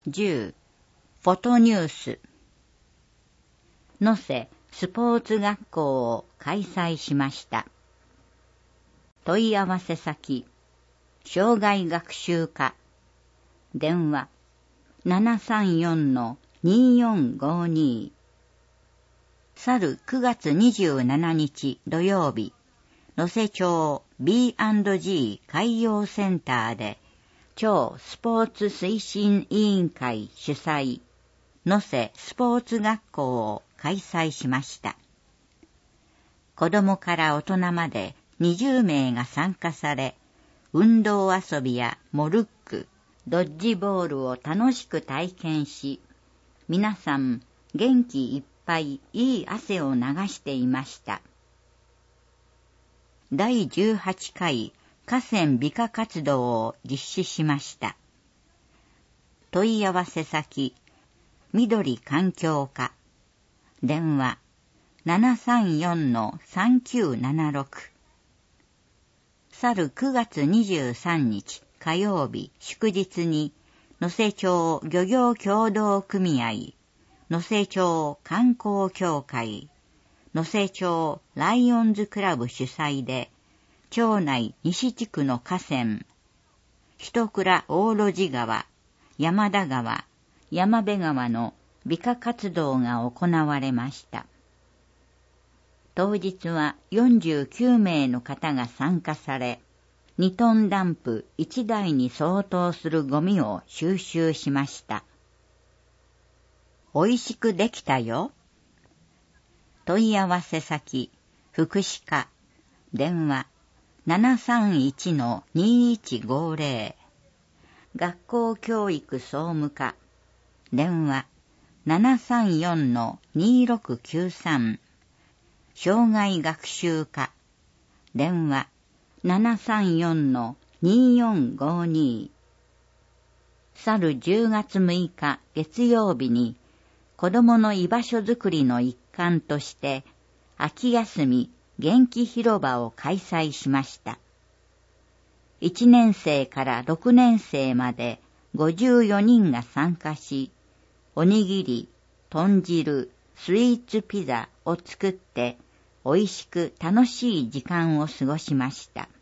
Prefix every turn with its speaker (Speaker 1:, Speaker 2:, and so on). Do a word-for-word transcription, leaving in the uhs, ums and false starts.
Speaker 1: じゅうフォトニュース能勢スポーツ学校を開催しました。問い合わせ先障害学習課電話 ななさんよんのによんごに 去るくがつにじゅうしちにち土曜日、能勢町 ビーアンドジー 海洋センターで町スポーツ推進委員会主催能勢スポーツ学校を開催しました。子供から大人までにじゅうめいが参加され、運動遊びやモルック、ドッジボールを楽しく体験し、皆さん元気いっぱいいい汗を流していました。だいじゅうはちかい河川美化活動を実施しました。問い合わせ先緑環境課電話 ななさんよんのさんきゅうななろく 去るくがつにじゅうさんにち火曜日祝日に能勢町漁業協同組合、能勢町観光協会、能勢町ライオンズクラブ主催で町内西地区の河川、一倉大路地川、山田川、山部川の美化活動が行われました。当日はよんじゅうきゅうめいの方が参加され、にトンダンプいちだいに相当するゴミを収集しました。おいしくできたよ。問い合わせ先福祉課電話 ななさんいちのにいちごぜろ 学校教育総務課電話 ななさんよんのにろくきゅうさん 障害学習課電話 ななさんよんのによんごに 去るじゅうがつむいか月曜日に子どもの居場所づくりの一環として秋休み元気広場を開催しました。いちねんせいからろくねんせいまでごじゅうよにんが参加し、おにぎり、豚汁、スイーツピザを作って、おいしく楽しい時間を過ごしました。